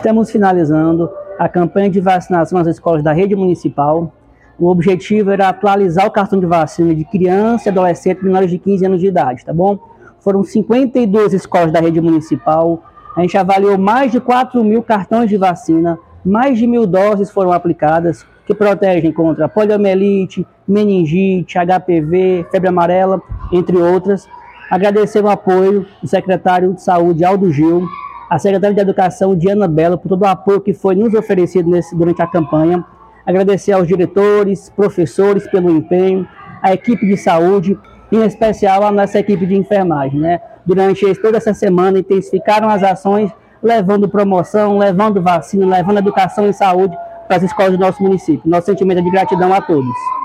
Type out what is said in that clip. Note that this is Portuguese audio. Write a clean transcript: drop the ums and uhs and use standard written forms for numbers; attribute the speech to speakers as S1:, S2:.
S1: Estamos finalizando a campanha de vacinação nas escolas da rede municipal. O objetivo era atualizar o cartão de vacina de criança e adolescente menores de 15 anos de idade, tá bom? Foram 52 escolas da rede municipal. A gente avaliou mais de 4.000 cartões de vacina, mais de 1.000 doses foram aplicadas, que protegem contra poliomielite, meningite, HPV, febre amarela, entre outras. Agradecer o apoio do secretário de Saúde, Aldo Gil, a secretária de Educação, Diana Belo, por todo o apoio que foi nos oferecido durante a campanha. Agradecer aos diretores, professores pelo empenho, a equipe de saúde, e em especial a nossa equipe de enfermagem, né? Durante toda essa semana intensificaram as ações, levando promoção, levando vacina, levando educação e saúde para as escolas do nosso município. Nosso sentimento é de gratidão a todos.